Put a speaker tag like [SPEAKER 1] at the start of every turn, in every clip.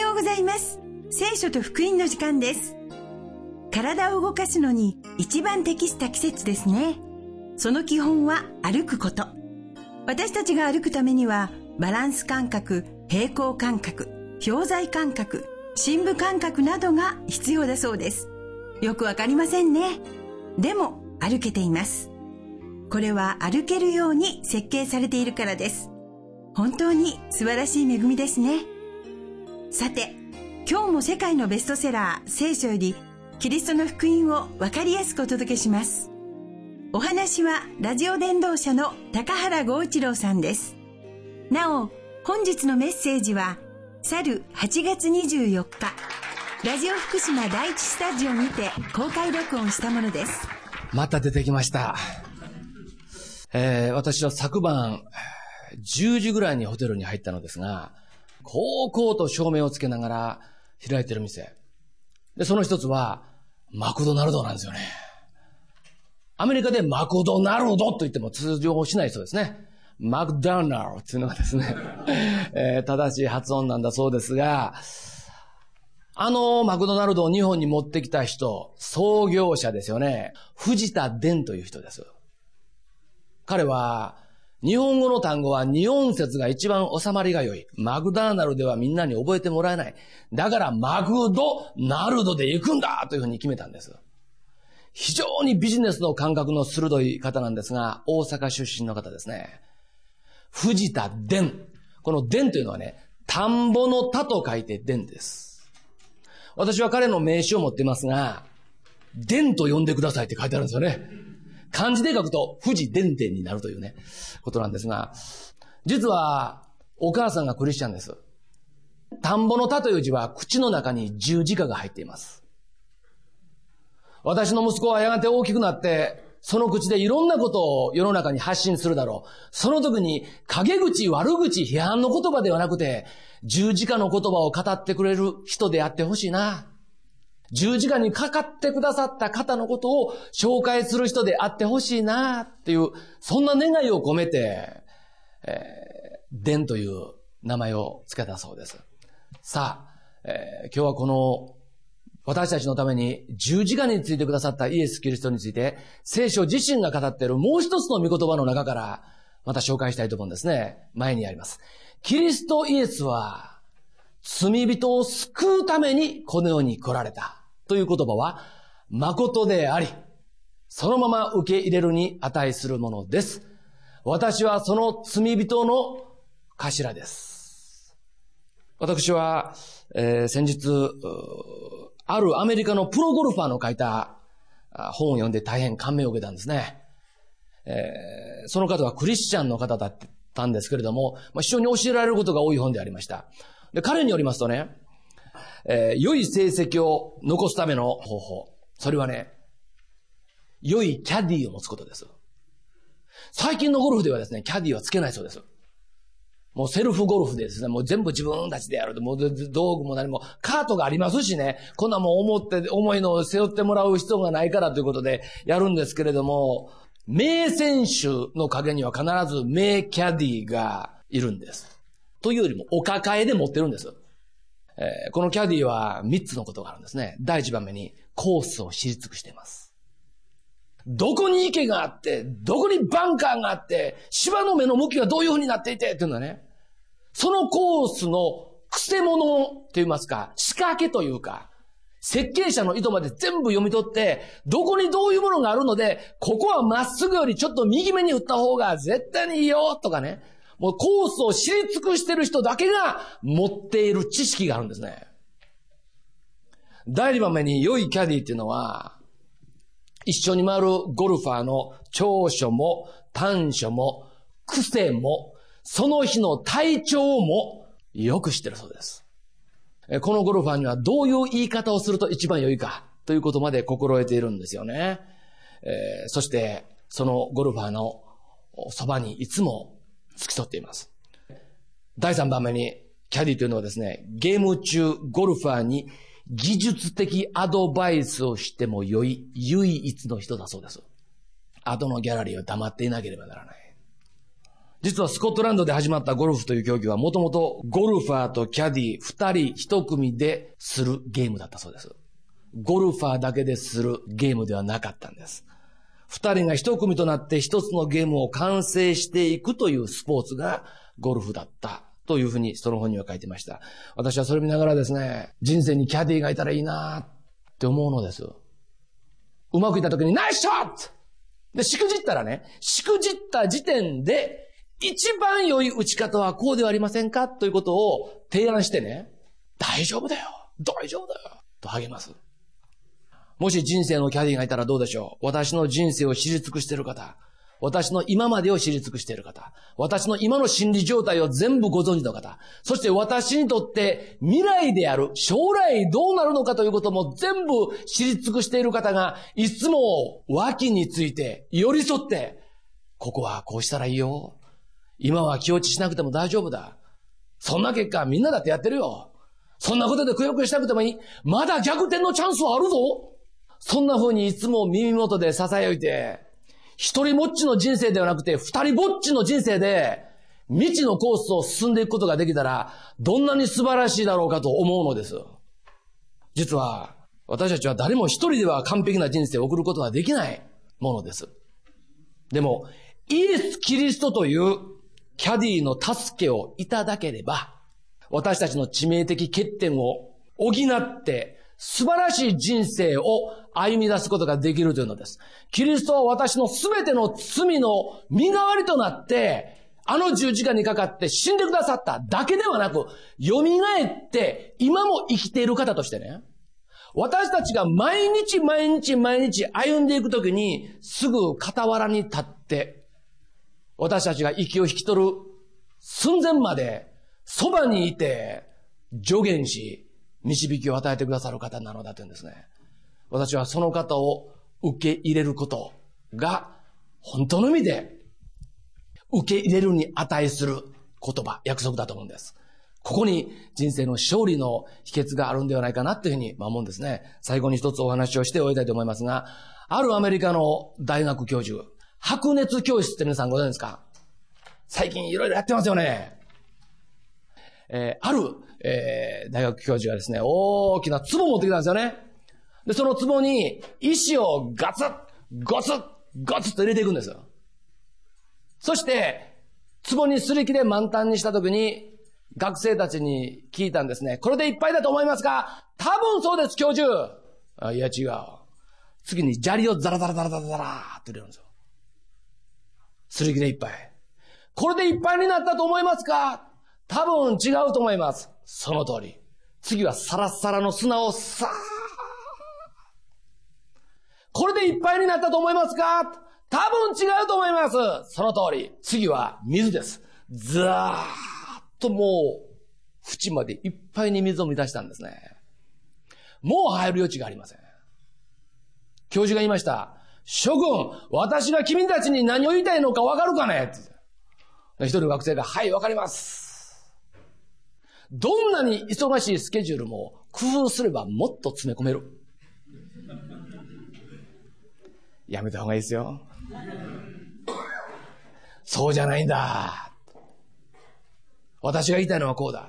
[SPEAKER 1] ようございます。聖書と福音の時間です。体を動かすのに一番適した季節ですね。その基本は歩くこと。私たちが歩くためにはバランス感覚、平行感覚、表材感覚、深部感覚などが必要だそうです。よくわかりませんね。でも歩けています。これは歩けるように設計されているからです。本当に素晴らしい恵みですね。さて、今日も世界のベストセラー聖書よりキリストの福音をわかりやすくお届けします。お話はラジオ伝道者の高原剛一郎さんです。なお、本日のメッセージは去る8月24日ラジオ福島第一スタジオにて公開録音したものです。
[SPEAKER 2] また出てきました。私は昨晩10時ぐらいにホテルに入ったのですが、こうと照明をつけながら開いてる店で、その一つはマクドナルドなんですよね。アメリカでマクドナルドと言っても通常しないそうですね。マクドナルドっていうのがですね、正しい発音なんだそうですが、マクドナルドを日本に持ってきた人、創業者ですよね。藤田伝という人です。彼は、日本語の単語は二音節が一番収まりが良い。マクダーナルではみんなに覚えてもらえない。だからマクドナルドで行くんだというふうに決めたんです。非常にビジネスの感覚の鋭い方なんですが、大阪出身の方ですね。藤田伝。この伝というのはね、田んぼの田と書いて伝です。私は彼の名刺を持っていますが、伝と呼んでくださいって書いてあるんですよね。漢字で書くと、富士伝伝になるというね、ことなんですが、実は、お母さんがクリスチャンです。田んぼの田という字は、口の中に十字架が入っています。私の息子はやがて大きくなって、その口でいろんなことを世の中に発信するだろう。その時に、陰口、悪口、批判の言葉ではなくて、十字架の言葉を語ってくれる人であってほしいな。十字架にかかってくださった方のことを紹介する人であってほしいなっていう、そんな願いを込めて、伝という名前を付けたそうです。さあ、今日はこの私たちのために十字架についてくださったイエス・キリストについて、聖書自身が語っているもう一つの御言葉の中からまた紹介したいと思うんですね。前にあります。キリストイエスは罪人を救うためにこの世に来られたという言葉は誠であり、そのまま受け入れるに値するものです。私はその罪人の頭です。私は、先日あるアメリカのプロゴルファーの書いた本を読んで大変感銘を受けたんですね。その方はクリスチャンの方だったんですけれども、非常に教えられることが多い本でありました。で、彼によりますとね、良い成績を残すための方法。それはね、良いキャディーを持つことです。最近のゴルフではですね、キャディーはつけないそうです。もうセルフゴルフでですね、もう全部自分たちでやる。もう道具も何も、カートがありますしね、こんなもん重いのを背負ってもらう必要がないからということでやるんですけれども、名選手の陰には必ず名キャディーがいるんです。というよりもお抱えで持ってるんです。このキャディは3つのことがあるんですね。第一番目にコースを知り尽くしています。どこに池があって、どこにバンカーがあって、芝の目の向きがどういう風になっていてっていうのはね、そのコースの癖物と言いますか、仕掛けというか、設計者の意図まで全部読み取って、どこにどういうものがあるので、ここはまっすぐよりちょっと右目に打った方が絶対にいいよとかね、もうコースを知り尽くしている人だけが持っている知識があるんですね。第2番目に良いキャディっていうのは、一緒に回るゴルファーの長所も短所も癖もその日の体調もよく知ってるそうです。このゴルファーにはどういう言い方をすると一番良いかということまで心得ているんですよね。そしてそのゴルファーのそばにいつも付き添っています。第3番目にキャディというのはですね、ゲーム中ゴルファーに技術的アドバイスをしても良い唯一の人だそうです。後のギャラリーは黙っていなければならない。 実はスコットランドで始まったゴルフという競技はもともとゴルファーとキャディ2人1組でするゲームだったそうです。ゴルファーだけでするゲームではなかったんです。2人が1組となって1つのゲームを完成していくというスポーツがゴルフだったというふうにその本には書いてました。私はそれ見ながらですね、人生にキャディがいたらいいなって思うのです。うまくいった時にナイスショットで、しくじったらね、しくじった時点で一番良い打ち方はこうではありませんかということを提案してね、大丈夫だよ、大丈夫だよと励ます。もし人生のキャディがいたらどうでしょう。私の人生を知り尽くしている方、私の今までを知り尽くしている方、私の今の心理状態を全部ご存知の方、そして私にとって未来である、将来どうなるのかということも全部知り尽くしている方が、いつも脇について寄り添って、ここはこうしたらいいよ。今は気落ちしなくても大丈夫だ。そんな結果みんなだってやってるよ。そんなことでくよくよしたくてもいい。まだ逆転のチャンスはあるぞ。そんな風にいつも耳元で囁いて、一人ぼっちの人生ではなくて二人ぼっちの人生で未知のコースを進んでいくことができたら、どんなに素晴らしいだろうかと思うのです。実は私たちは誰も一人では完璧な人生を送ることができないものです。でもイエス・キリストというキャディの助けをいただければ、私たちの致命的欠点を補って素晴らしい人生を歩み出すことができるというのです。キリストは私のすべての罪の身代わりとなって、あの十字架にかかって死んでくださっただけではなく、蘇って今も生きている方としてね、私たちが毎日歩んでいくときに、すぐ傍らに立って、私たちが息を引き取る寸前までそばにいて助言し、導きを与えてくださる方なのだというんですね。私はその方を受け入れることが本当の意味で受け入れるに値する言葉、約束だと思うんです。ここに人生の勝利の秘訣があるんではないかなというふうに思うんですね。最後に一つお話をして終わりたいと思いますが、あるアメリカの大学教授、白熱教室って皆さんご存知ですか？最近いろいろやってますよね。ある、大学教授がですね、大きな壺を持ってきたんですよね。で、その壺に石をガツッ、ゴツッ、ゴツッと入れていくんですよ。そして、壺にすり切れ満タンにしたときに、学生たちに聞いたんですね。これでいっぱいだと思いますか？多分そうです、教授。いや違う。次に砂利をザラザラザラザラザラーって入れるんですよ。すり切れいっぱい。これでいっぱいになったと思いますか？多分違うと思います。その通り。次はサラッサラの砂をさー。これでいっぱいになったと思いますか？多分違うと思います。その通り。次は水です。ザーッともう、縁までいっぱいに水を満たしたんですね。もう入る余地がありません。教授が言いました。諸君、私が君たちに何を言いたいのかわかるかね？一人の学生が、はい、わかります。どんなに忙しいスケジュールも工夫すればもっと詰め込める。やめた方がいいですよ。そうじゃないんだ。私が言いたいのはこうだ。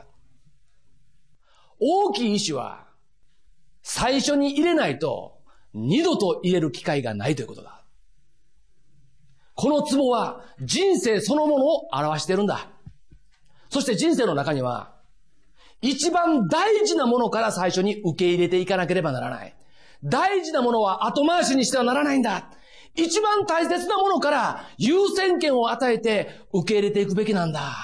[SPEAKER 2] 大きい石は最初に入れないと二度と入れる機会がないということだ。この壺は人生そのものを表しているんだ。そして人生の中には一番大事なものから最初に受け入れていかなければならない。大事なものは後回しにしてはならないんだ。一番大切なものから優先権を与えて受け入れていくべきなんだ。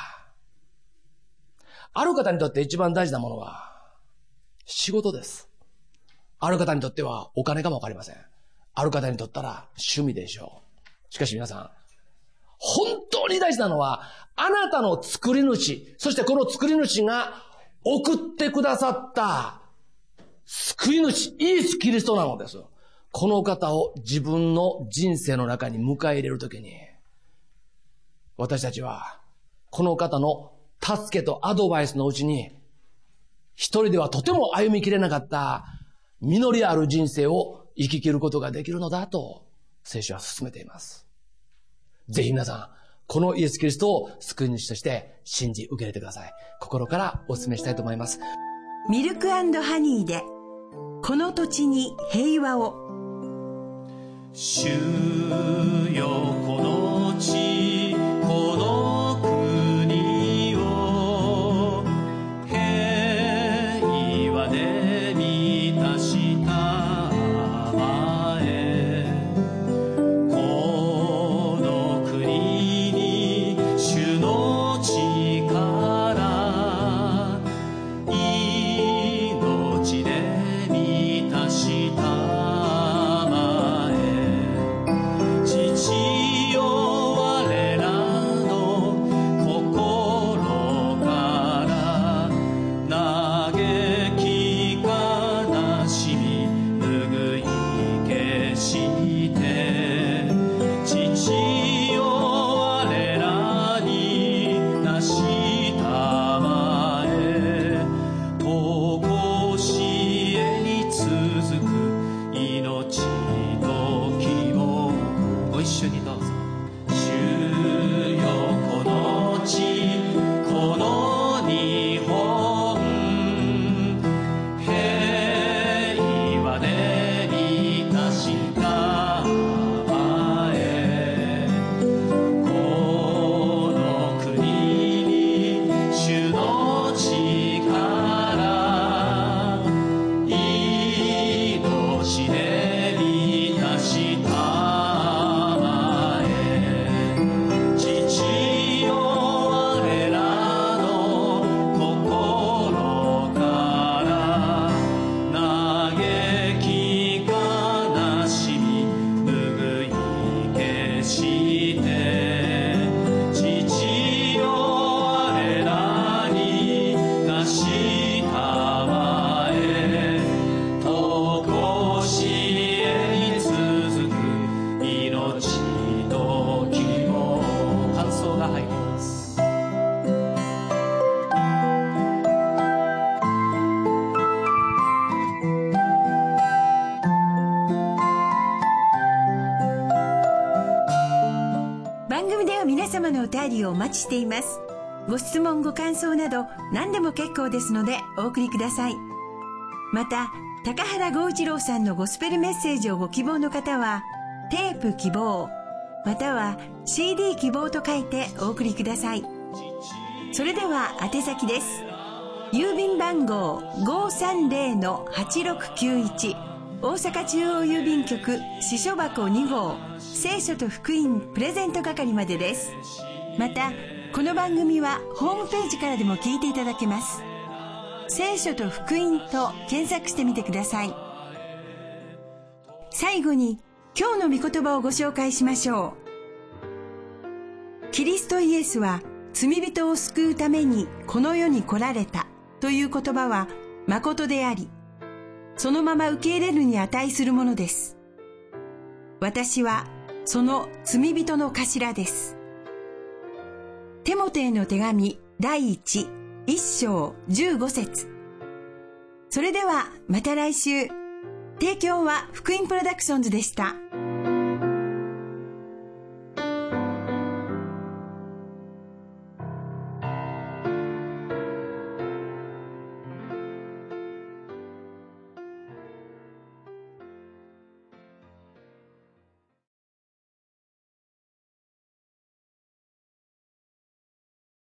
[SPEAKER 2] ある方にとって一番大事なものは仕事です。ある方にとってはお金かもわかりません。ある方にとったら趣味でしょう。しかし皆さん、本当に大事なのはあなたの作り主、そしてこの作り主が送ってくださった救い主、イエス・キリストなのです。この方を自分の人生の中に迎え入れるときに、私たちはこの方の助けとアドバイスのうちに、一人ではとても歩みきれなかった実りある人生を生き切ることができるのだと聖書は進めています。ぜひ皆さん、 このイエス・キリストを救い主として信じ受け入れてください。心からお勧めしたいと思います。
[SPEAKER 1] ミルク&ハニーで、この土地に平和を。
[SPEAKER 3] 主よこの地、この国を平和で満たしたまえ。この国に主の力、命で満たした
[SPEAKER 1] 番組では皆様のお便りをお待ちしています。ご質問ご感想など何でも結構ですのでお送りください。また高原剛一郎さんのゴスペルメッセージをご希望の方はテープ希望または CD 希望と書いてお送りください。それでは宛先です。郵便番号 530-8691 大阪中央郵便局支所箱2号聖書と福音プレゼント係までです。またこの番組はホームページからでも聞いていただけます。聖書と福音と検索してみてください。最後に今日の御言葉をご紹介しましょう。キリストイエスは罪人を救うためにこの世に来られたという言葉は誠であり、そのまま受け入れるに値するものです。私はその罪人の頭です。テモテへの手紙第1章15節。それではまた来週。提供は福音プロダクションズでした。